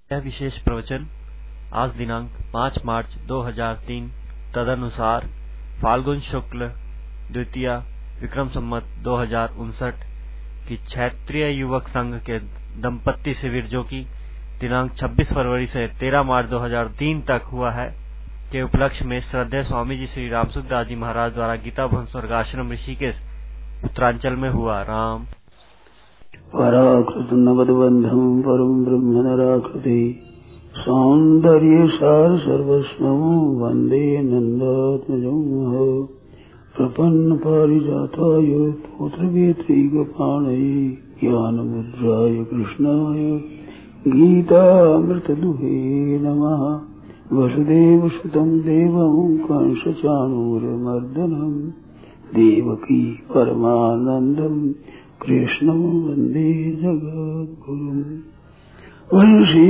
यह विशेष प्रवचन आज दिनांक 5 मार्च 2003 तदनुसार फाल्गुन शुक्ल द्वितीया विक्रम संवत 2059 की क्षेत्रीय युवक संघ के दंपत्ति शिविर जो कि दिनांक 26 फरवरी से 13 मार्च 2003 तक हुआ है के उपलक्ष्य में श्रद्धेय स्वामी जी श्री रामसुखदास जी महाराज द्वारा गीता भवन स्वर्गाश्रम ऋषिकेश उत्तरांचल में हुआ। राम पराकृत नवदबंधम परम ब्रह्म नराकृति सौंदर्य सार सर्वस्वं वंदे नंदात्मजं प्रपन्न पारिजाताय पुत्रवेत्रैकपाणये ज्ञानमुद्राय कृष्णाय गीतामृतदुहे नमः। वसुदेवसुतं देवं कंसचाणूरमर्दनं देवकी परमानन्दं कृष्णं वन्दे जगद्गुरुम्। वंशी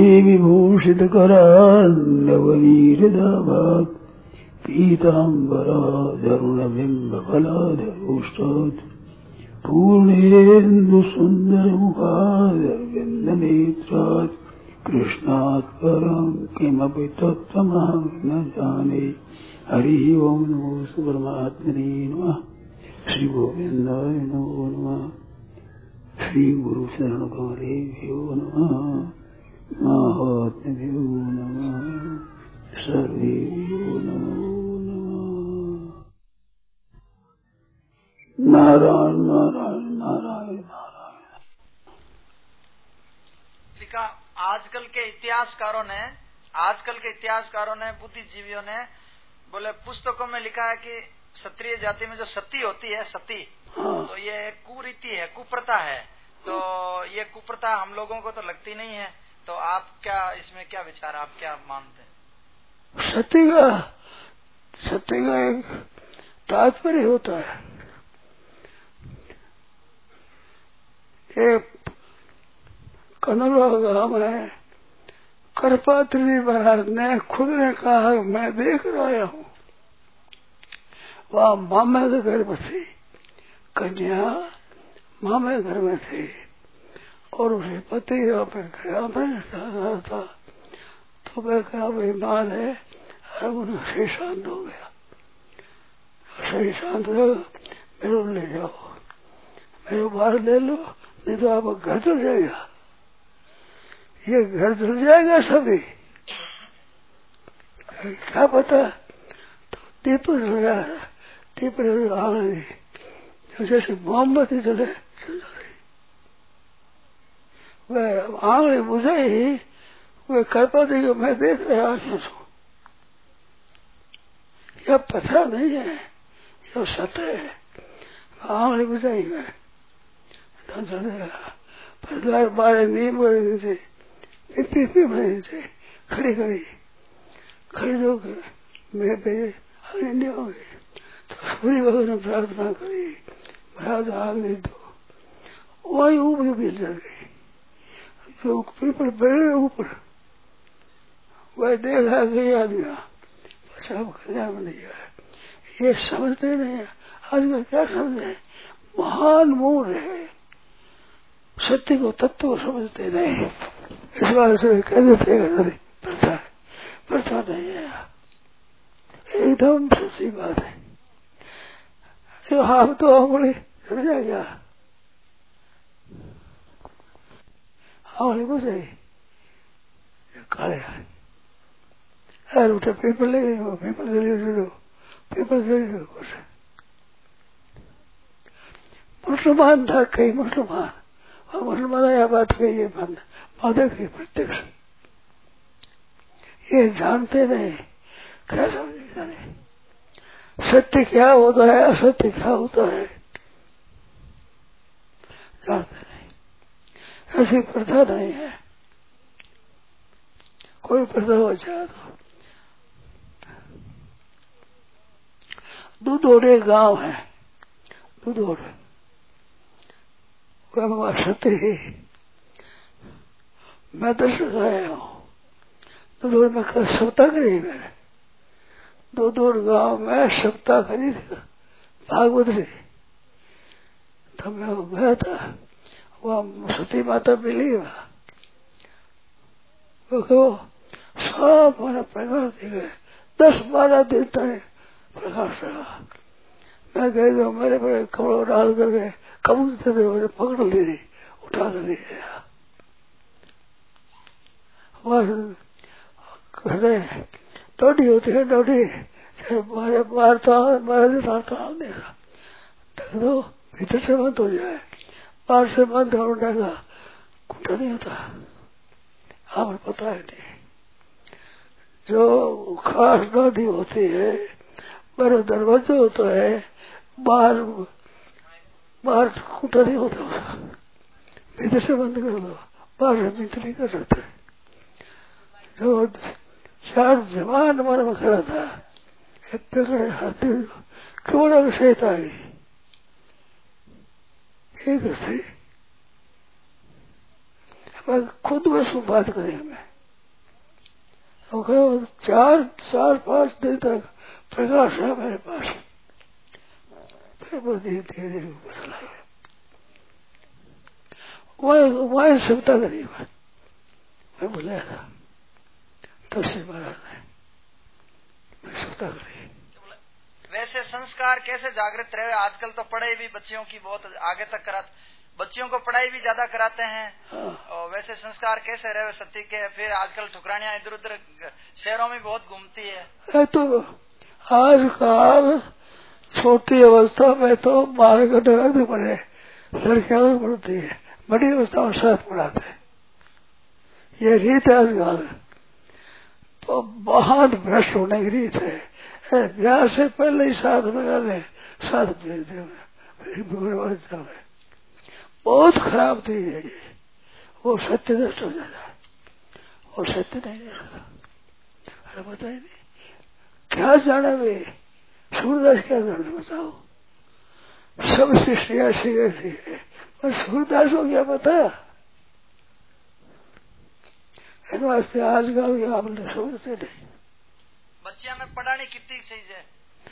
विभूषितकरान्नवनीरदाभात् पीताम्बरादरुणबिम्बफलाधरोष्टात् पूर्णेन्दुसुन्दरमुखादरविन्दनेत्रात् कृष्णात् परं किमपि तत्त्वमहं न जाने। हरि ओं नमो परमात्मने नमः। श्री गोविंदाय नमो नमः। श्री गुरु शरण कमलेभ्यो नमः। महात्म्यो नमः। सर्वेभ्यो नमो नमः। नारायण नारायण नारायण नारायण। लिखा आजकल के इतिहासकारों ने बुद्धिजीवियों ने बोले पुस्तकों में लिखा है कि क्षत्रिय जाति में जो सती होती है सती तो ये कुरीति है, कुप्रथा है। तो ये कुप्रथा हम लोगों को तो लगती नहीं है। तो आप क्या इसमें क्या विचार, आप क्या मानते हैं? सती का एक तात्पर्य होता है। एक कनौरा गांव है, करपात्री महाराज ने खुद ने कहा मैं देख रहा हूँ। वह मामा के घर में थी, कन्या मामा के घर में थी और उसे पति यहाँ पे रहा था। तो मैं कहा बीमार है, अब उन्हें शरीर शांत हो गया। शरीर शांत हो मेरे ले जाओ, मेरे बाहर ले लो, नहीं तो आपका घर चल जाएगा। ये घर चल जाएगा सभी, क्या पता। तो दीप चल गया, दीप आंगली जैसे मोमबत्ती चले वह आंगली बुझाई, वह कर पाती कि मैं देख रहा आंखों से। यह पत्थर नहीं है, यह सत्य है। आंगली बुझाई मैं चले गया। पर बारे नीम बड़ी थी, इतनी बड़ी थी, खड़ी जो मैं पे आगे नहीं हो गई। तो सूर्य भगवान ने प्रार्थना करी, महाराज आगे दो। वही ऊपर गिर गई, जो पीपल बड़े ऊपर वह देखा गई आदमी सब कल्याण नहीं है। ये समझते नहीं है। आजकल क्या समझे, महान मूड है, सत्य को तत्व समझते नहीं। इस बार से कह देते प्रथा नहीं है, एकदम सच्ची बात है। तो आप तो आंगली चढ़ जाएगा, आंगली बुझे काले यार उठे पेपर ले गए, पेपर ले लो, पेपर ले लो। मुसलमान था, कई मुसलमान और मुसलमान यह बात कही, ये बात है प्रत्यक्ष। ये जानते नहीं, क्या समझेगा नहीं। सत्य क्या होता है, असत्य क्या होता है, जानते नहीं। ऐसी प्रथा नहीं है। कोई प्रथा हो जाए तो दूधोड़े गांव है, दूधोड़े सत्य ही मैं दर्शक आया हूँ। दूधोड़ में कल सप्ताह करी मैंने, दूधोड़ गांव में सप्ताह करी थी भागवत से। तब मैं गया था, वह सती माता मिली, सब हमारा प्रकाश दे गए, 10-12 दिन तक प्रकाश रहा। मैं कह दो मेरे बड़े कपड़ों डाल करके कबूतर थे मैंने पकड़ ली, उठा कर लिया। डोडी होती है, डोडी दो भीतर से बंद हो जाए, बाहर से बंद हो जाएगा, कुटा नहीं होता। हमें पता है नहीं। जो खास डोडी होती है मेरे दरवाजे होता है, बाहर कुटा नहीं होता, भीतर से बंद कर दो, बाहर से भीतर नहीं कर सकते। जो 4 जवान हमारे में खड़ा था, पकड़े हाथी क्यों ना विषयता आई एक थी। मैं खुद में सु बात करें हमें, तो 4-5 दिन तक प्रकाश है मेरे पास। फिर वो धीरे धीरे बदला है, वही सभ्यता करी मैं बोला था तुलसी महाराज ने, मैं सभ्यता करी। वैसे संस्कार कैसे जागृत रहे? आजकल तो पढ़ाई भी बच्चियों की बहुत आगे तक बच्चियों को पढ़ाई भी ज्यादा कराते हैं। हाँ। और वैसे संस्कार कैसे रहे सती के? फिर आजकल ठुकरानियां इधर उधर शहरों में बहुत घूमती है। तो आजकल छोटी अवस्था में तो बाहर का डर पड़े, लड़कियां भी पढ़ती है, बड़ी अवस्था में साथ पढ़ाते, ये रीत है आजकल। तो बहुत भ्रष्ट होने की रीत है। ब्याह से पहले ही साथ लगा ले, साथ भेज दे, बहुत खराब थी ये। वो सत्य नष्ट हो जाता है, वो सत्य नहीं रहता। अरे बताइए नहीं क्या जाने वे सूरदास क्या जाने, बताओ। सब सृष्टियां सीखे थी, पर सूरदास को क्या पता? वास्ते आजकल आप लोग समझते नहीं। बच्चियां में पढ़ानी कितनी चीज है?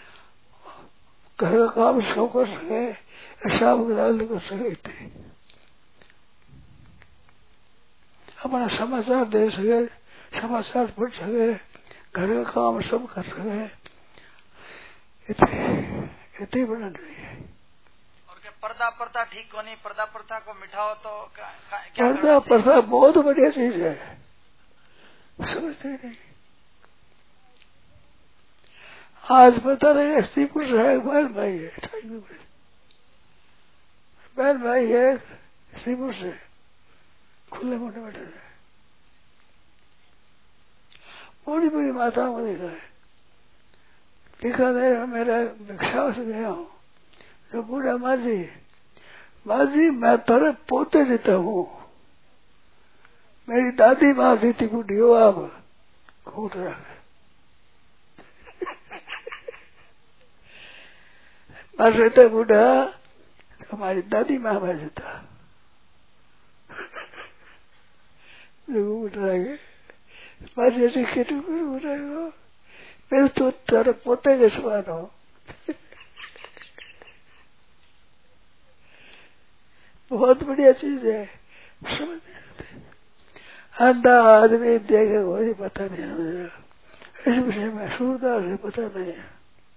घर का काम सो कर सके, हिसाब कर सके, अपना समाचार दे सके, समाचार पढ़ सके, घर का काम सब कर सके, इतनी बड़ा नहीं है। और क्या पर्दा प्रथा ठीक होनी? पर्दा प्रथा को मिटाओ तो क्या? पर्दा प्रथा बहुत बढ़िया चीज है, समझते नहीं। आज पता नहीं स्त्री पुरुष है, बहन भाई है, बहन भाई है, स्त्री पुरुष है, खुले मोटे बैठे है। बड़ी बड़ी माताओं को देखा है, देखा नहीं। मेरा भिक्षा से गया हूँ, जो बूढ़ा माजी मैं तेरे पोते देता हूँ, मेरी दादी माँ जीती बूढ़ी हो, आप घूट रहा है। मर रहता बूढ़ा, हमारी दादी माँ भाई था, उठ रहे मेरे तो तेरे पोते के समान हो। बहुत बढ़िया चीज है, समझ नहीं आते। अंधा आदमी देखे वही पता नहीं है, इस विषय में सूरदास से पता नहीं है।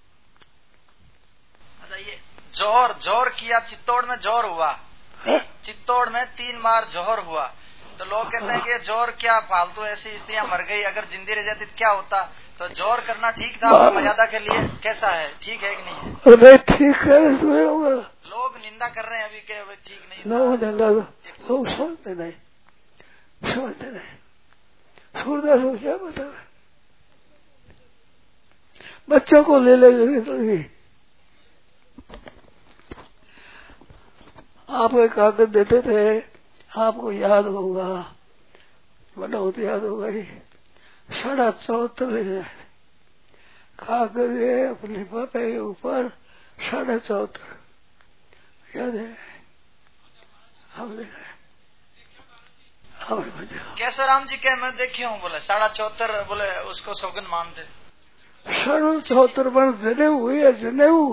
अच्छा, ये जोर किया, चित्तौड़ में जोर हुआ, चित्तौड़ में 3 बार जोहर हुआ, तो लोग कहते हैं कि जोर क्या फालतू, ऐसी स्त्रियां मर गई, अगर जिंदी रह जाती तो क्या होता? तो जोर करना ठीक था मर्यादा के लिए, कैसा है, ठीक है कि नहीं है? अरे ठीक है, इसमें होगा। लोग निंदा कर रहे हैं अभी के ठीक नहीं लोग समझते नहीं, समझते नहीं। सूरदास को क्या पता है? बच्चों को ले लेंगे तो आपको कागज देते थे, आपको याद होगा, बहुत याद होगा ही, 74.5 कागज है अपने पापे के ऊपर, 74.5 याद है? हमने केशवराम जी के मैं देखे हूँ, बोले 74.5, बोले उसको सौगन मानते। 74.5 बन जनेऊ हुई है, जनेऊ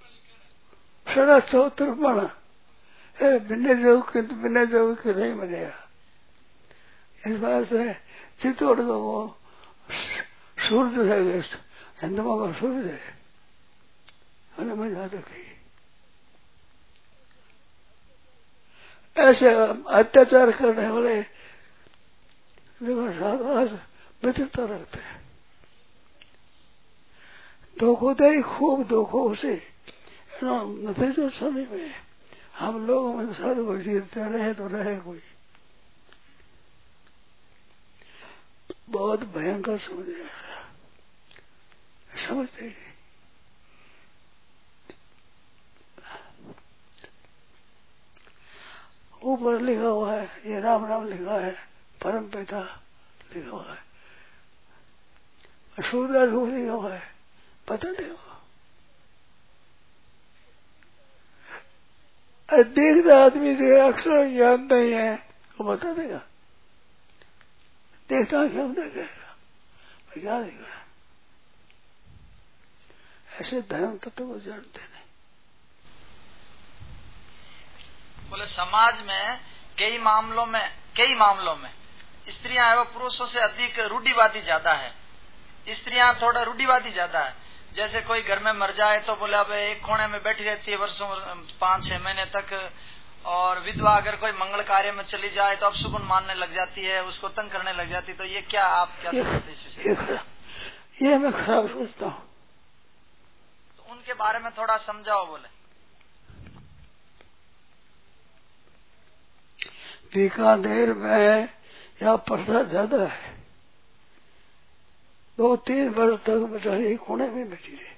74.5 बना बिना जो के नहीं बनेगा। इस बात से चित्तौड़ का वो सूरज है, हिंदुओं का सूरज है, मैंने मजा रखी। ऐसे अत्याचार करने वाले आज मित्रता रखते हैं, धोखोदारी खूब धोखों से नतीजों समय में हम लोगों में साधु को जीतते रहे तो रहे कोई बहुत भयंकर समझते ही ऊपर लिखा हुआ है, ये राम राम लिखा है, परम पिता लिखा हुआ है, सूरदास रूप लिखा हुआ है, पता नहीं देखता आदमी से अक्षर ज्ञान नहीं है वो बता देगा, देखता क्यों देखेगा, क्या देगा। ऐसे धर्म तत्व को जानते नहीं। बोले समाज में कई मामलों में स्त्रियां एवं पुरुषों से अधिक रूढ़िवादी ज्यादा है। स्त्रियां थोड़ा रूढ़िवादी ज्यादा है। जैसे कोई घर में मर जाए तो बोले अब एक कोने में बैठी रहती है वर्षों 5-6 महीने तक, और विधवा अगर कोई मंगल कार्य में चली जाए तो अपशुकुन मानने लग जाती है, उसको तंग करने लग जाती है। तो ये क्या आप क्या सोचते हैं? ये मैं खराब सोचता हूँ। तो उनके बारे में थोड़ा समझाओ। बोले बीकानेर में यहाँ पर्दा ज्यादा है, 2-3 वर्ष तक बेचारी कोने में बैठी रही।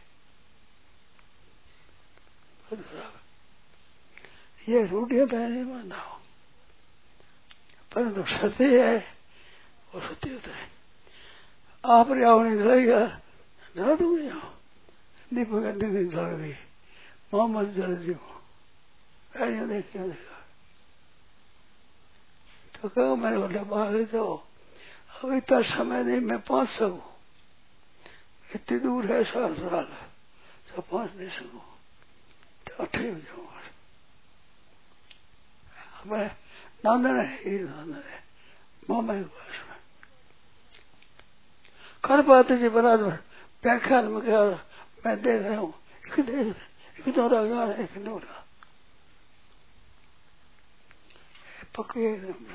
ये रूढ़ियां मैं नहीं मानता हूँ, परंतु सत्य है वो सत्य होता है। आप नहीं जलेगा, जला दूंगी यहाँ दीपक दिन जल गई, मोहम्मद जल दी हूँ, देख क्या देखा तो कहो मैंने बोला आगे जाओ, अब इतना समय नहीं मैं पहुंच सकूं, इतनी दूर है 7 साल, तो पहुंच नहीं सकूं, तो 8 हो जाऊंगा। मैं नांदन है मामा के पास में कर पाते जी बना दो व्याख्यान में क्या मैं देख रहा हूँ, एक नोरा गाना एक नोरा पक्के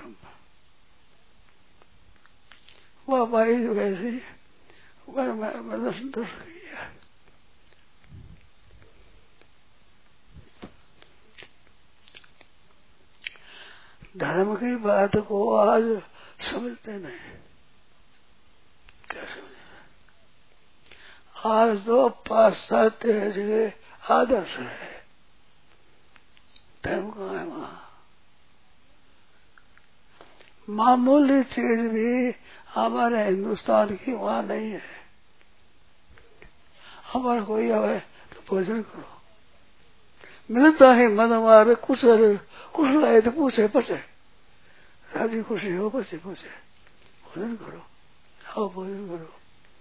वह भाई जो ऐसी मैं दर्शन किया। धर्म की बात को आज समझते नहीं, क्या समझे? आज तो पाश्चात्य जगह आदर्श है, धर्म कहाँ है वहां? मामूली चीज भी हमारे हिंदुस्तान की वहां नहीं है। हमारा कोई आवे तो भोजन करो, मिलता है मन हमारे कुछ लाए तो पूछे पचे, राजी खुशी हो पचे भोजन करो, आओ भोजन करो।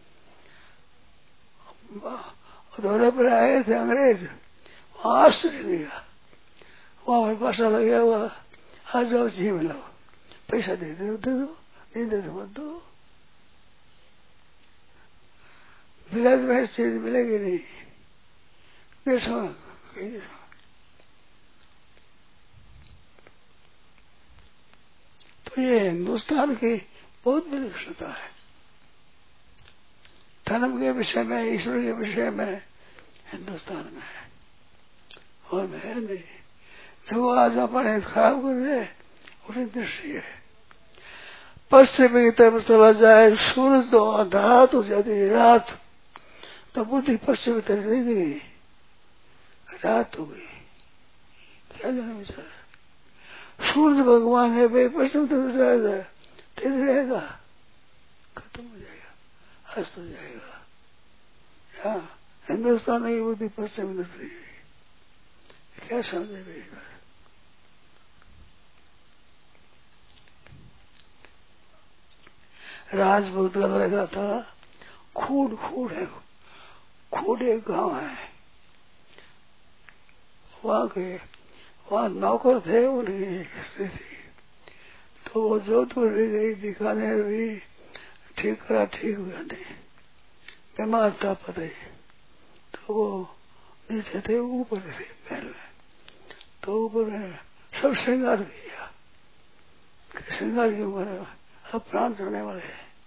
दौरे पर आए थे अंग्रेज, वहां आश्चर्य गया, वहां पैसा लग गया, हुआ आ जाओ जी मिलाओ, पैसा दे दो नहीं दे दो मत दो, विलायत में चीज मिलेगी नहीं देशों में। तो ये हिंदुस्तान की बहुत बड़ी विशेषता है, धर्म के विषय में, ईश्वर के विषय में हिंदुस्तान में है और है नहीं। जो आज अपने खराब कर रहे उसी दृष्टि है। पश्चिम की तरफ चला जाए, सूरज तो रात हो जाती है, रात तो बुद्धि पश्चिम की तरफ नहीं गई, रात हो गई, क्या जाने बेचारा। सूर्य भगवान है भाई, पश्चिम तरफ जाएगा फिर रहेगा, खत्म हो जाएगा, अस्त हो जाएगा। हाँ, हिंदुस्तान की बुद्धि पश्चिम तरफ गई, क्या समझे भाई? राजपूत का लड़का था, खूड है, खूड एक गांव है, वहां नौकर थे, उनकी स्त्री थी, तो वो जोधपुर भी गई, बीकानेर भी, ठीक करा, ठीक हुआ नहीं, बीमार था पता ही। तो वो नीचे थे, ऊपर थे महल में, तो ऊपर सब श्रृंगार किया, श्रृंगार की उम्र अब प्राण चढ़ने वाले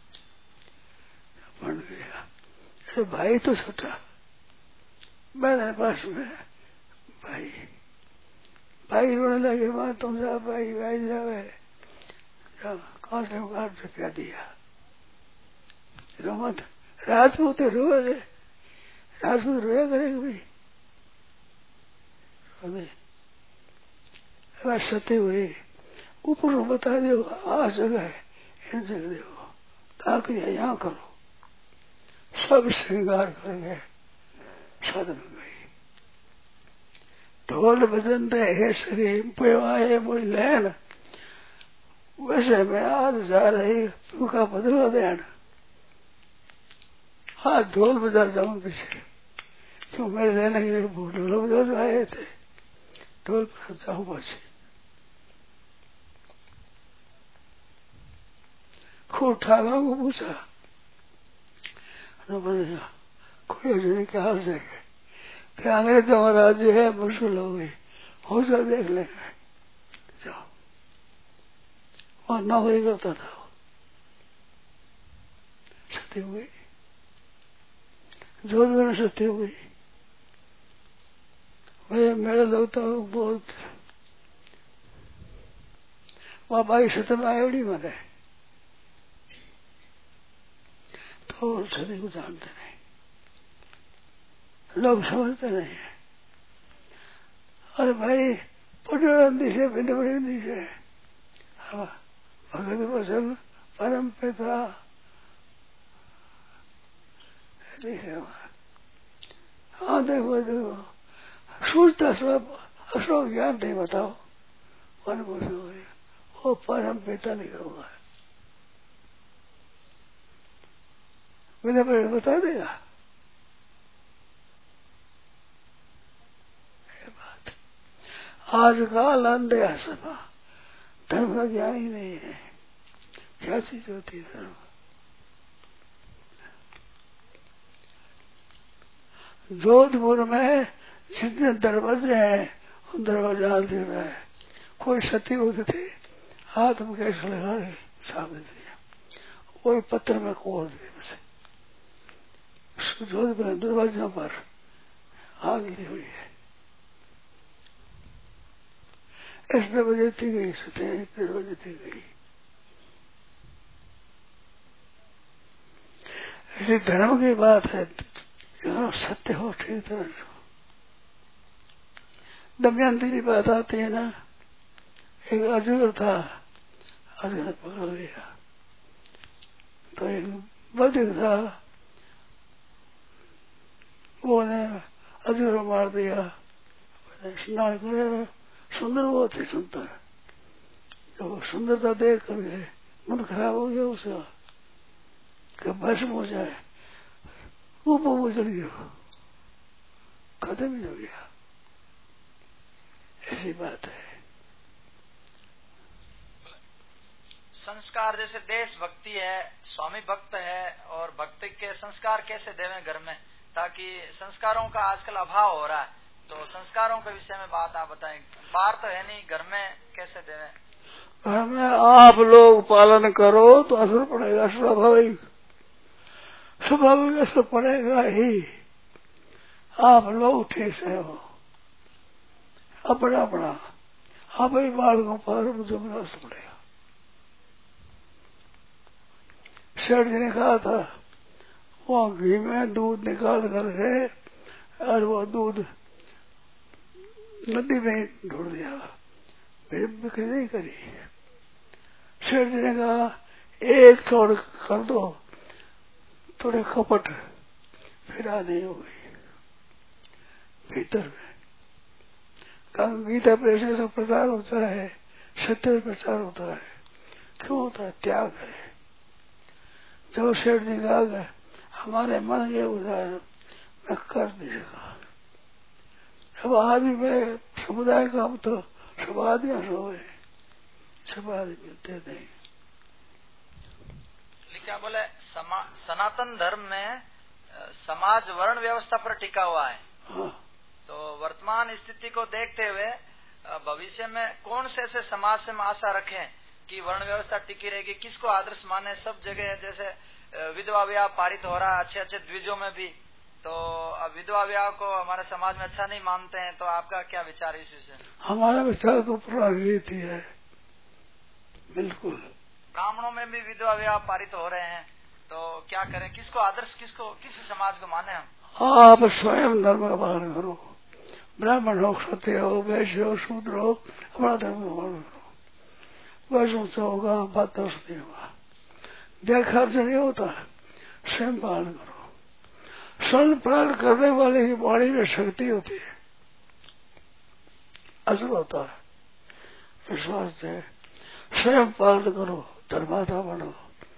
बन गया। अरे भाई तो छोटा, मेरे पास में भाई भाई रोने लगे, मां तुम जा भाई, भाई जावे, कौन से उगाड़ रुपया दिया, रो मत, रात होते रोए, रात को रोया करेगा भाई। सत्य हुए ऊपर बता दो, आ जगह है, इन जगह देखो, ताकि यहाँ करो, सब श्रृंगार कर गए, साधन गई। ढोल बजन दे हे श्री पेवाए मुझ लैन, वैसे मैं आज जा रही उनका बदला देन, हाँ ढोल बजा जाऊं पीछे, क्यों मेरे लेने के लिए ढोल बजा आए थे, ढोल पर जाऊं पीछे। खूब ठाका को पूछा, कोई नहीं, क्या हाल से क्या अंग्रेज राज्य है, मुश्किल हो गई, हो जाए देख लेंगे, जाओ। वहां नौकरी करता था, सत्य हो गई, जोधपुर में सत्य हो गई। मेरे लोग तो बहुत वहां 22 सतम आयोडी मरे, तो सदी को जानते नहीं, लोग समझते नहीं है। अरे भाई पटोरंदी से भिन्न बड़ी से भगत वचन परम पिता, हाँ देखो देखो, सूझता सब अशोक ज्ञान नहीं, बताओ वन वो परम पिता लिखा हुआ है, मैंने पहले बता देगा ये बात। आजकल अंधे सभा, धर्म का ज्ञान ही नहीं है, क्या चीज होती है धर्म। जोधपुर में जितने दरवाजे हैं उन दरवाजा दे रहा है, कोई सती होते थे, हाथ में कैसे लगा के सामने दिया, वही पत्थर में कोड़ दिए, बस जोधपुर दरवाजों पर आग लगी हुई है। इस दरवाजे थी गई सते, इस दरवाजे थी गई। ऐसी धर्म की बात है, सत्य हो ठीक तरह। दमयंती की बात आती है ना, एक अजगर था, अजगर पकड़ लिया, तो एक बधिक था, वो ने अजगर को मार दिया, स्नान करे, सुंदर वो थे सुंदर, तो सुंदरता देख करके मन खराब हो गया उसका, कि भस्म हो जाए, ऊपर वो चढ़ गया, खत्म ही हो गया। ऐसी बात है। संस्कार जैसे देशभक्ति है, स्वामी भक्त है, और भक्ति के संस्कार कैसे देवें घर में, ताकि संस्कारों का आजकल अभाव हो रहा है, तो संस्कारों के विषय में बात आप बताएं। बाहर तो है नहीं, घर में कैसे देवें? घर में आप लोग पालन करो तो असर पड़ेगा, स्वाभाविक स्वाभाविक असर पड़ेगा ही। आप लोग ठीक से हो, अपना अपना आप ही बालकों पर मुझे असर पड़ेगा। सेठ जी ने कहा था, वो घी में दूध निकाल करके और वो दूध नदी में ढूंढ दिया, फिर बिक्री नहीं करी। सेठ जी ने कहा, एक छोड़ कर दो, थोड़े कपट, फिर आने हो गई भीतर में। गीता प्रेस का प्रचार होता है, सत्य प्रचार होता है, क्यों होता है? त्याग है। जो सेठ जी का हमारे मन के उदाहरण मैं कर नहीं सका, सब आदमी में समुदाय का हम तो सब आदमी हो, सब आदमी मिलते नहीं। क्या बोले सनातन धर्म में समाज वर्ण व्यवस्था पर टिका हुआ है। तो वर्तमान स्थिति को देखते हुए भविष्य में कौन से ऐसे समाज से हम आशा रखें कि वर्ण व्यवस्था टिकी रहेगी, किसको आदर्श माने? सब जगह जैसे विधवा विवाह पारित हो रहा है अच्छे अच्छे द्विजों में भी, तो अब विधवा विवाह को हमारे समाज में अच्छा नहीं मानते हैं, तो आपका क्या विचार इस विषय? हमारा विचार तो पुरानी रीति है, बिल्कुल। ब्राह्मणों में भी विधवा विवाह पारित हो रहे हैं, तो क्या करें? किसको आदर्श, किस समाज को माने हम? आप स्वयं धर्म का पालन करो, ब्राह्मण हो, क्षत्रिय हो, वैश्य हो, शूद्र हो, अपना धर्म का पालन करो। वैश्यों से होगा, बात तो नहीं होगा, देखा से नहीं होता, स्वयं पालन करो। स्वयं पालन करने वाले की वाणी में शक्ति होती है, असर होता है। विश्वास से स्वयं पालन करो, धर्मात्मा बनो।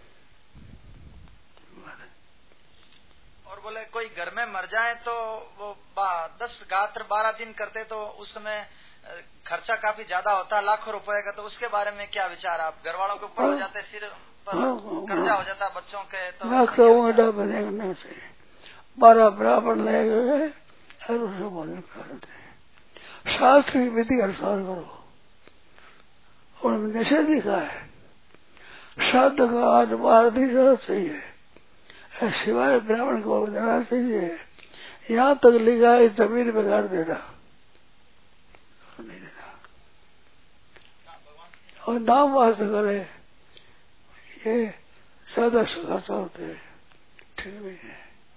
और बोले कोई घर में मर जाए तो वो 10 गात्र 12 दिन करते, तो उस समय खर्चा काफी ज्यादा होता है, लाखों रुपए का, तो उसके बारे में क्या विचार? आप घर वालों के ऊपर हो जाते, सिर पर कर्जा हो जाता बच्चों के, तो मैं कहूँगा बनेगा से 12 ब्राह्मण ले गए और उसे भोजन करते, शास्त्र की विधि अनुसार करो। और निषेध लिखा है, श्राद्ध का आज 12 दिन जाना चाहिए, सिवाय ब्राह्मण को देना चाहिए। यहाँ तक लिखा है जमीन में गाड़ देना नहीं देना, और नाम वास्ते करे, ये ज्यादा खर्चा होते हैं, ठीक नहीं है।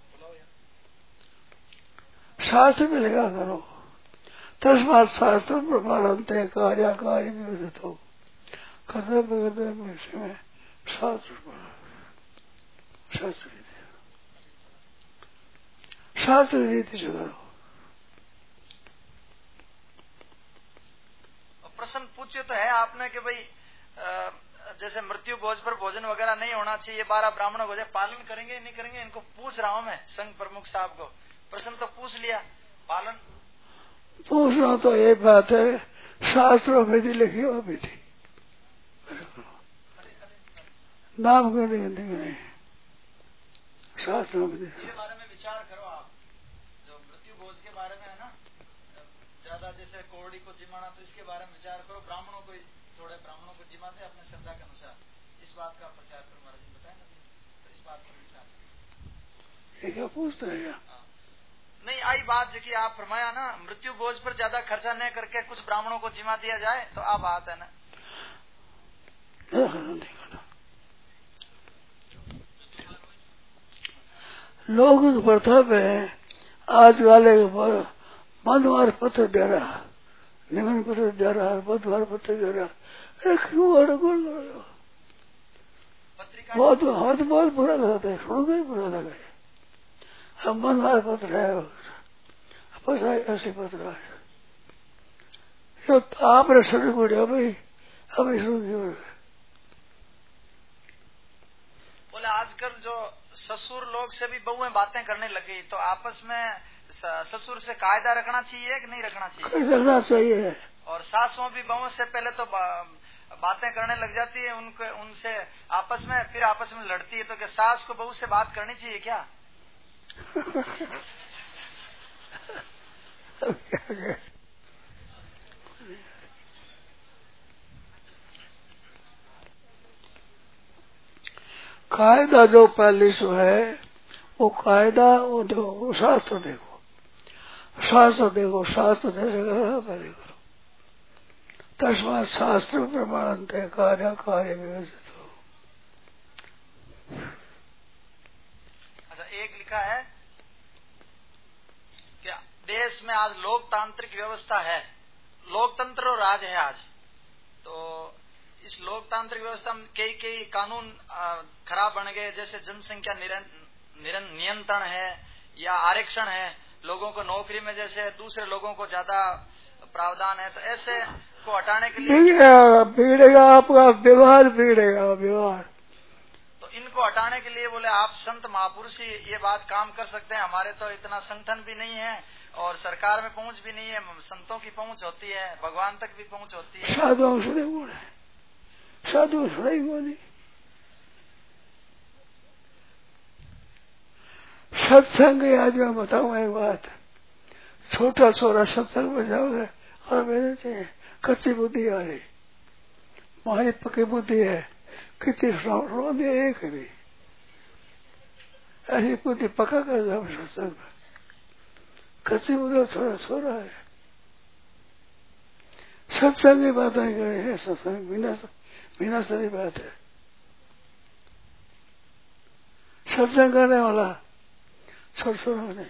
शास्त्र में लिखा करो, तस्मात् शास्त्र प्रमाणन्ते कार्य कार्य विवसित हो, कर्तव्य कर्तव्य में शास्त्र रीति से करो। प्रश्न पूछे तो है आपने कि भाई जैसे मृत्यु भोज पर भोजन वगैरह नहीं होना चाहिए, 12 ब्राह्मणों को पालन करेंगे नहीं करेंगे, इनको पूछ रहा हूँ मैं संघ प्रमुख साहब को। प्रश्न तो पूछ लिया, पालन पूछना तो एक बात है, शास्त्रों में विधि लिखी हो, विधि नाम करने नहीं, शास्त्रों में इसके बारे में विचार करो आप। जो मृत्यु भोज के बारे में है ना, ज्यादा जैसे कोड़ी को जिमाना, तो इसके बारे में विचार करो। ब्राह्मणों को थोड़े ब्राह्मणों को जिमा दे अपने श्रद्धा के अनुसार, इस बात का प्रचार करो। महाराज जी बताए ना, तो इस बात पर विचार क्या पूछते हैं? नहीं आई बात जो कि आप फरमाया ना, मृत्यु भोज पर ज्यादा खर्चा न करके कुछ ब्राह्मणों को जिमा दिया जाए, तो आप बात है ना। लोग प्रथा में आज वाले मंदवार पत्र दे रहा, निमन पत्र दे रहा, बुधवार पत्र दे रहा, बहुत बुरा लगता है, सुन गए बुरा लगा है। अब मंदवार पत्र है, बस ऐसे पत्र आए, तो आपने शुरू कर दिया भाई, अभी शुरू किया। बोले आजकल जो ससुर लोग से भी बहुएं बातें करने लगी, तो आपस में ससुर से कायदा रखना चाहिए कि नहीं रखना चाहिए? रखना चाहिए। और सासुओं भी बहुओं से पहले तो बातें करने लग जाती है उनसे आपस में, फिर आपस में लड़ती है, तो क्या सास को बहू से बात करनी चाहिए क्या? कायदा जो पहले सो है, वो कायदा वो देखो, शास्त्र देखो, शास्त्र देखो, शास्त्र जैसे करो पहले करो। तस्मात् शास्त्र प्रमाणन्ते कार्य कार्य विवसित हो। अच्छा, एक लिखा है क्या देश में आज लोकतांत्रिक व्यवस्था है, लोकतंत्र और राज है आज, तो इस लोकतांत्रिक व्यवस्था में कई कानून खराब बन गए, जैसे जनसंख्या नियंत्रण है या आरक्षण है, लोगों को नौकरी में जैसे दूसरे लोगों को ज्यादा प्रावधान है, तो ऐसे को हटाने के लिए बिगड़ेगा आपका व्यवहार, बिगड़ेगा व्यवहार। तो इनको हटाने के लिए बोले आप संत महापुरुष ही ये बात काम कर सकते हैं। हमारे तो इतना संगठन भी नहीं है और सरकार में पहुंच भी नहीं है, संतों की पहुंच होती है, भगवान तक भी पहुंच होती है। साधु सुने बोले, साधु सुने बोले, सत्संग आज मैं बताऊँ एक बात, छोटा छोरा सत्संग में जाओगे और मेरे चाहिए कच्ची बुद्धि आ रही, हमारी पक्की बुद्धि है, कितनी रो दिया एक भी ऐसी बुद्धि पक्का कर जाओ सत्संग में, कच्ची बुद्धि छोरा छोरा है। सत्संग की बातें करे है, सत्संग बिना सारी बात है। सत्संग करने वाला छोटा छोरा नहीं,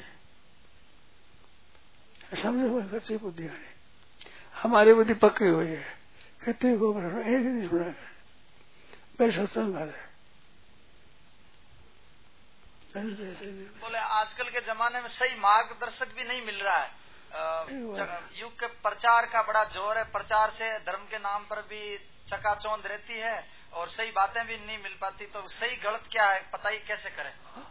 समझो कच्ची बुद्धि है, हमारी बुद्धि पक्की हुई है, कितनी को एक ही नहीं सुना मैं सत्संग कर बोले आजकल के जमाने में सही मार्गदर्शक भी नहीं मिल रहा है। युग के प्रचार का बड़ा जोर है, प्रचार से धर्म के नाम पर भी चकाचौंध रहती है और सही बातें भी नहीं मिल पाती, तो सही गलत क्या है पता ही कैसे करें?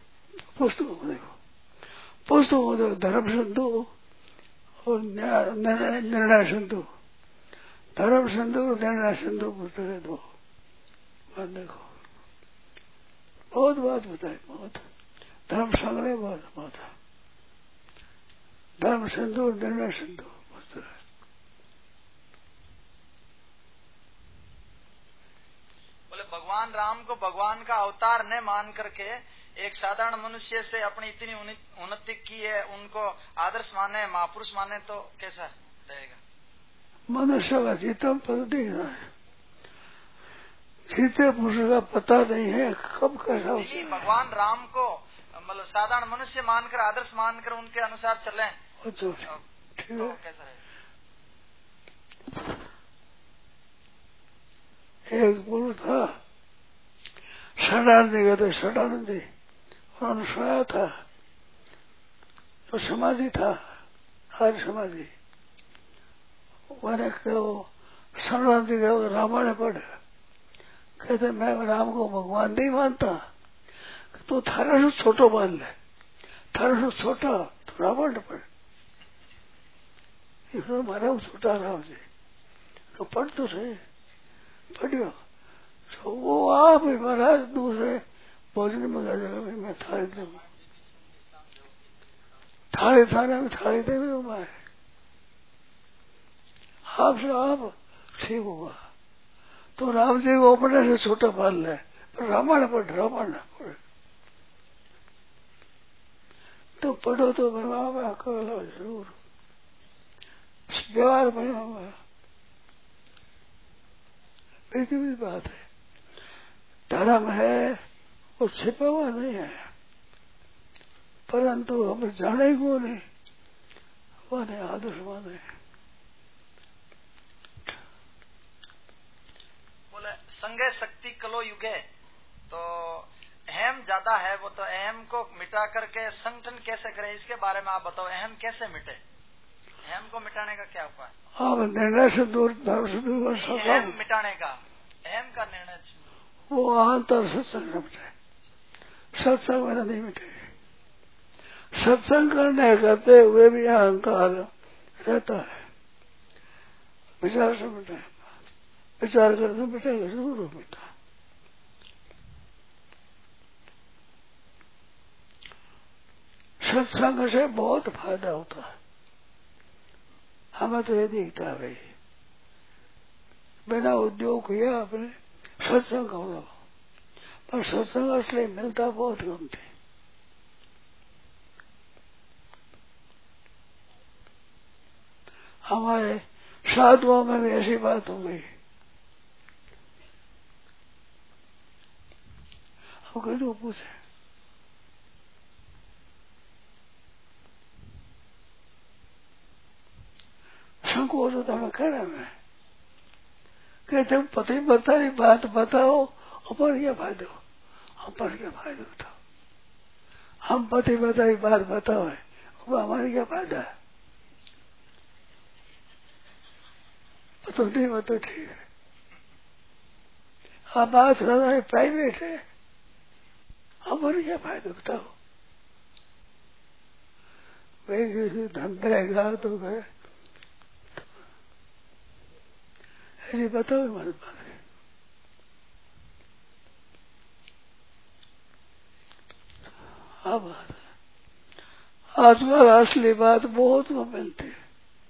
पुस्तकों में धर्म सिंधु और निर्णय सिंधु, धर्म सिंधु और निर्णय सिंधु पुस्तक है दो, बात देखो बहुत बात बताए, बहुत धर्म संग्रह बहुत धर्म सिंधु और निर्णय सिंधु पुस्तक है। बोले भगवान राम को भगवान का अवतार न मान करके एक साधारण मनुष्य से अपनी इतनी उन्नति की है, उनको आदर्श माने, महापुरुष माने, तो कैसा रहेगा? मनुष्य का जीतम पद दिखना है, जीते पुरुष का पता नहीं है कब कैसा। भगवान राम को मतलब साधारण मनुष्य मानकर, आदर्श मानकर उनके अनुसार चलें, ठीक है, तो कैसा रहेगा? एक पुरुष था षडानंदी, कहते षडानंदी, उन्होंने सुनाया था, तो समाधि था, हर समाधि मैंने षडानंदी का रामायण पढ़, कहते मैं राम को भगवान नहीं मानता, तो थारा से छोटो मान ले, थारा से छोटा तो रावण पढ़, इसमें मारा छोटा राम जी, तो पढ़ तो सही, पढ़ियो। तो वो आप ही महाराज दूसरे भोजन में गया, मैं थाली दे, थाली थाने में थाली दे मैं आपसे आप ठीक होगा, तो राम जी को अपने से छोटा मान ले, पर रामायण पढ़, रामायण पढ़, तो पढ़ो तो बना जरूर व्यवहार बना, ऐसी भी बात है, धर्म है और छिपा हुआ नहीं है, परंतु हम जाने को नहीं, माने आदर्श माने। बोले संगे शक्ति कलो युगे, तो अहम ज्यादा है, वो तो अहम को मिटा करके संगठन कैसे करें, इसके बारे में आप बताओ, अहम कैसे मिटे, अहम को मिटाने का क्या उपाय? आप निर्णय से दूर, धर्म से दूर, अहम मिटाने का, अहम का निर्णय वो आंतर सत्संग मिटे, सत्संग में नहीं मिटे, सत्संग करने करते हुए भी अहंकार रहता है, विचार से मिटे, विचार करके मिटेगा, जरूर मिटा। सत्संग से बहुत फायदा होता है, हमें तो ये दिखता है भाई, बिना उद्योग किया अपने सत्संग होगा, पर सत्संग इसलिए मिलता बहुत कम थे। हमारे साधुओं में भी ऐसी बात हो गई, हम कहते पूछे संकोच होता हमें कहने में, कहते पति बताई बात बताओ, अपन क्या फायदा हो, अपन क्या फायदा बताओ, हम पति बताई बात बताओ है, वो हमारी क्या फायदा है, तो नहीं वो तो ठीक है, आप बात है प्राइवेट है, हमारे क्या फायदा बताओ, भाई किसी धन रहेगा तो करे, ऐसी बताओ हमारे पास अब आजकल असली बात बहुत कम मिलती है,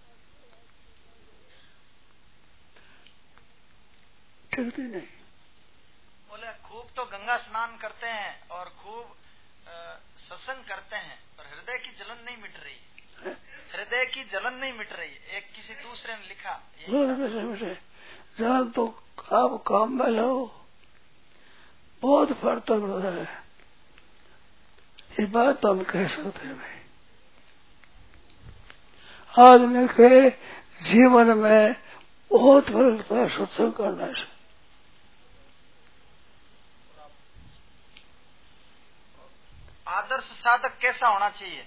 ठीक नहीं। बोले खूब तो गंगा स्नान करते हैं और खूब सत्संग करते हैं, पर हृदय की जलन नहीं मिट रही, हृदय की जलन नहीं मिट रही। एक किसी दूसरे ने लिखा, जलन तो आप काम में लो, बहुत फर्क पड़ रहा है, ये बात तो हम कह सकते हैं भाई। आदमी के जीवन में बहुत फर्क पड़ता है सत्संग करने से। आदर्श साधक कैसा होना चाहिए?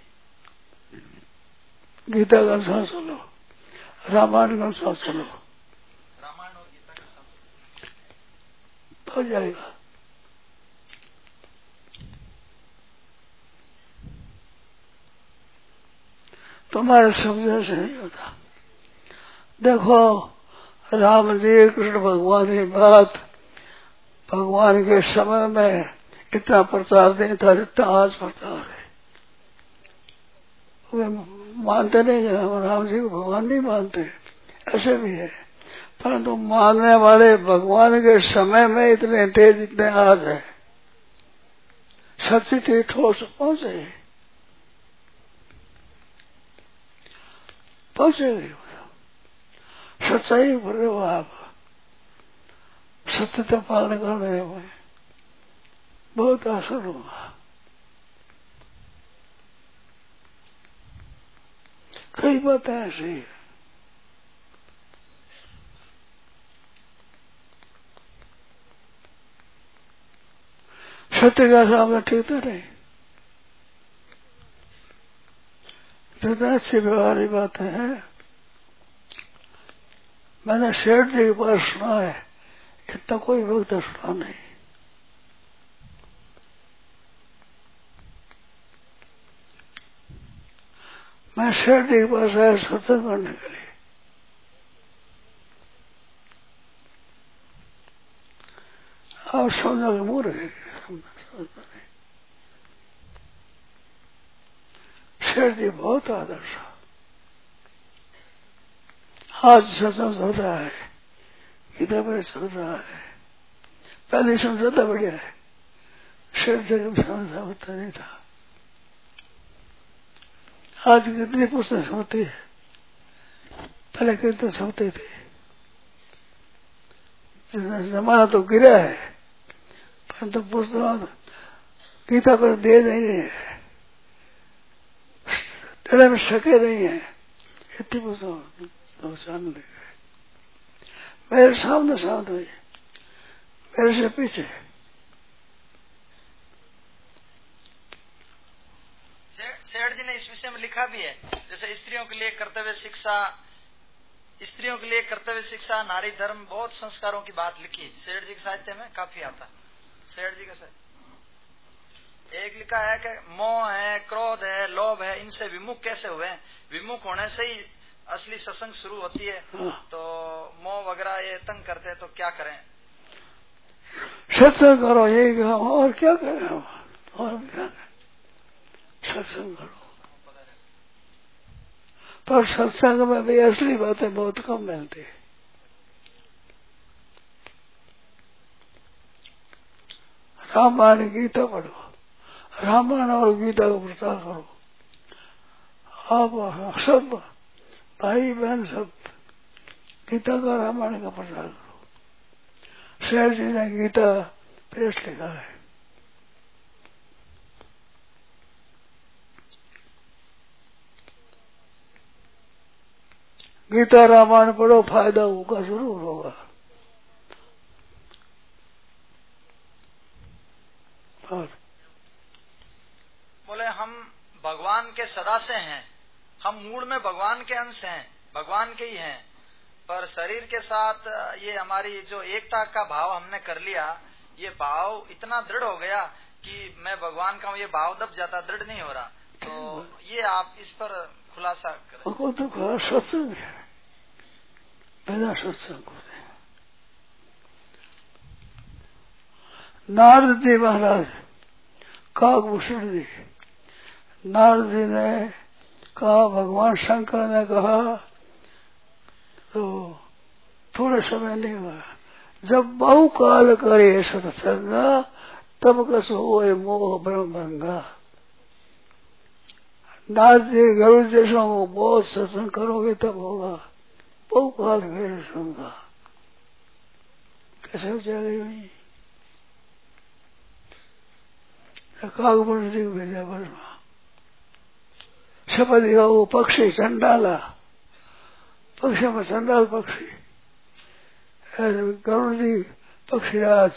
गीता का अनुसार सुनो, रामायण का अनुसार सुनो, रामायण और गीता का साथ हो जाएगा। तुम्हारे समझने से नहीं होता। देखो राम जी कृष्ण भगवान की बात, भगवान के समय में इतना प्रचार नहीं था जितना आज प्रचार है। वे मानते नहीं, राम जी को भगवान नहीं मानते, ऐसे भी है, परंतु मानने वाले भगवान के समय में इतने थे जितने आज है। सच्ची थी ठोस पहुंचेगी, पहुंचेगी। सच्चाई भरे हो आप, सत्य तो पालन करने में बहुत असर होगा। कई बातें ऐसी है, सत्य का सामने ठीक तो नहीं, जितना अच्छी व्यवहारिक बातें हैं। मैंने शेठ जी के पास सुना है, इतना कोई वक्त सुना नहीं। मैं शेठ जी के पास आया सत्संग करने के लिए। आप समझो कि मुंह रखेगी, शेठ जी बहुत आदर्श। आज सत्संग चल रहा है, गीता पर चल रहा है, पहले समझाता बढ़िया है, शेठ जी को समझा होता नहीं था। आज कितनी पुस्तक होती है, पहले कितने होते थे। जमाना तो गिरा है, परंतु पुस्तक गीता पर दे नहीं है, तेरे में सके नहीं है, इतनी पुस्तक तो सामने गए। मेरे सामने शांत हुई, मेरे से पीछे। सेठ जी ने इस विषय में लिखा भी है, जैसे स्त्रियों के लिए कर्तव्य शिक्षा, स्त्रियों के लिए कर्तव्य शिक्षा, नारी धर्म, बहुत संस्कारों की बात लिखी सेठ जी के साहित्य में काफी आता। सेठ जी का साहित्य एक लिखा है कि मोह है, क्रोध है, लोभ है, इनसे विमुख कैसे हुए। विमुख होने से ही असली सत्संग शुरू होती है। तो मोह वगैरह ये तंग करते हैं तो क्या करें? सत्संग करो, यही काम, और क्या करें हम, और क्या करें, सत्संग करो। पर सत्संग में भी असली बातें बहुत कम मिलती है। रामायण गीता पढ़ो, रामायण और गीता का प्रचार करो। आप सब भाई बहन सब गीता का रामायण का प्रचार करो। शेर जी ने गीता प्रेस लिखा है। गीता रामायण पढ़ो, फायदा होगा, जरूर होगा। और बोले हम भगवान के सदा से हैं, हम मूल में भगवान के अंश हैं, भगवान के ही हैं, पर शरीर के साथ ये हमारी जो एकता का भाव हमने कर लिया, ये भाव इतना दृढ़ हो गया कि मैं भगवान का हूँ, ये भाव दब जाता, दृढ़ नहीं हो रहा। तो ये आप इस पर खुलासा करें। तो सत्संग है, बिना सत्संग को नारद जी महाराज, काकभूषण जी, नारद जी ने कहा, भगवान शंकर ने कहा, तो थोड़े समय नहीं हुआ, जब बहु काल करे सत्संगा तब कस होए मोह ब्रह्म भंगा। नारद जी गरुड़ जैसों को बहुत सत्संग करोगे तब होगा, बहु काल करे संगा। कैसे हो जाएगा? कागपुर जी को भेजा वर्मा शपथ दिया, वो पक्षी चंडाला, पक्षी में चंडाल पक्षी, गरुड़ जी पक्षीराज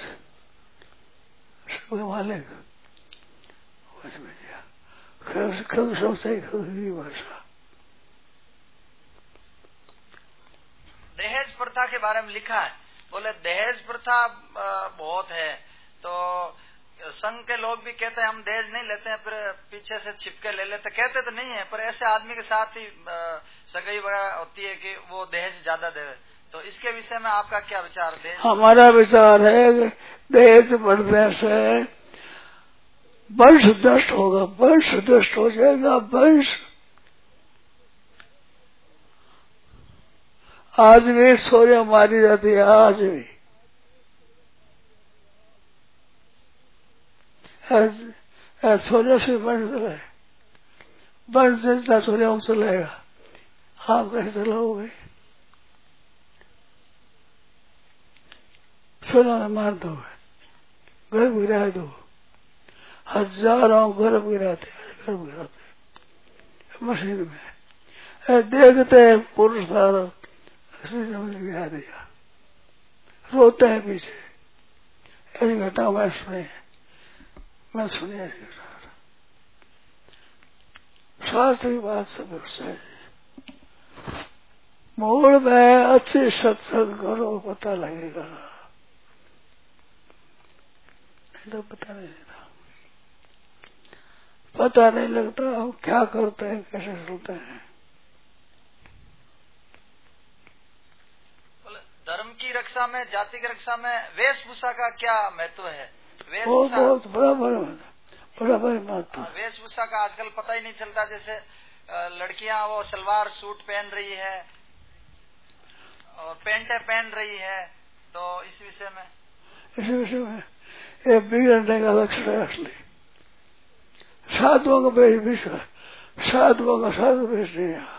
मालिक खग सोचते की भाषा। दहेज प्रथा के बारे में लिखा है, बोले दहेज प्रथा बहुत है, तो संघ के लोग भी कहते हैं हम दहेज नहीं लेते हैं, फिर पीछे से छिपके ले लेते, कहते तो नहीं है, पर ऐसे आदमी के साथ ही सगाई वगैरह होती है कि वो दहेज ज्यादा दे। तो इसके विषय में आपका क्या विचार? दहेज हमारा विचार है दहेज बढ़ने से वंश नष्ट होगा, वंश नष्ट हो जाएगा। वंश आज भी सोरियां मारी जाती है, आज भी सोरिया से वंश चले, वंश जितना सोरिया चलेगा, आप कैसे चलाओगे? सोना मार दो, घर गिरा दो, हजारों गर्भ गिराते, गर्भ गिराते मशीन में, देखते हैं पुरुष सारा गिरा दिया, रोते हैं पीछे। ऐसी घटना मैं सुनी ऐसी घटना। शास्त्र की बात सब है, मूल में अच्छी सत्संग करो, पता लगेगा, तो पता नहीं लगता, पता नहीं लगता हम क्या करते हैं, कैसे सुनते हैं। धर्म की रक्षा में, जाति की रक्षा में वेशभूषा का क्या महत्व है? बहुत बड़ा महत्व। वेशभूषा का आजकल पता ही नहीं चलता, जैसे लड़कियां वो सलवार सूट पहन रही है और पैंटें पहन रही है, तो इस विषय में ये बिगड़ने का लक्षण है असली। साधुओं का वेश, साधुओं का साधु वेश नहीं है,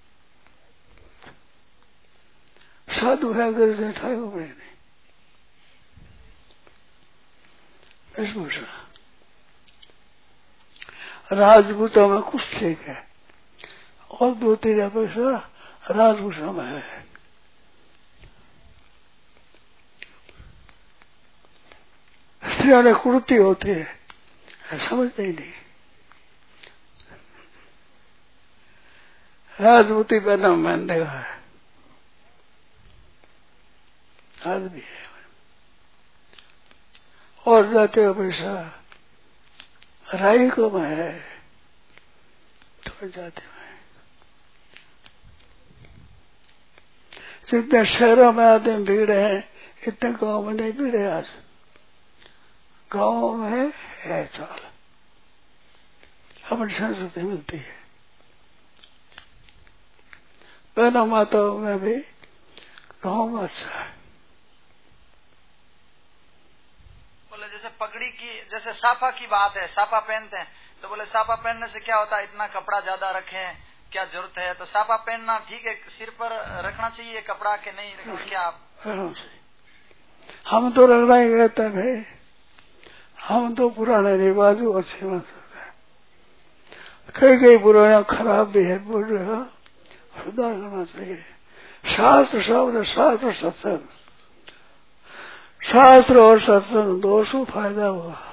साधु है अगर ठाए हो नहीं वेशभूषा। राजपूतों में कुछ ठीक है, और 2-3 पैसा राजभूषा में है। स्त्रियों ने कुर्ती होती है, समझते ही नहीं। राजपूती पहना मैंने देखा है, आज भी है। और जाते हो पैसा राई को में है, थोड़े जाते में जितने शहरों में आते भीड़ है, इतने गांव में नहीं भीड़ है। आज गांव में है चाल, अपनी संस्कृति मिलती है। बहनों माताओं में भी गांव में अच्छा है। बोले जैसे पगड़ी की, जैसे साफा की बात है, साफा पहनते हैं, तो बोले साफा पहनने से क्या होता है, इतना कपड़ा ज्यादा रखें, क्या जरूरत है? तो साफा पहनना ठीक है, सिर पर रखना चाहिए कपड़ा के नहीं रखना? क्या आप? हम तो रखना ही रहता है भाई, हम तो पुराने रिवाजों अच्छे मान सकते हैं। कई बुराइयां खराब भी है, बोल रहे सुधार करना चाहिए। शास्त्र शब्द, शास्त्र सत्संग, शास्त्र और सत्संग दोषों फायदा हुआ।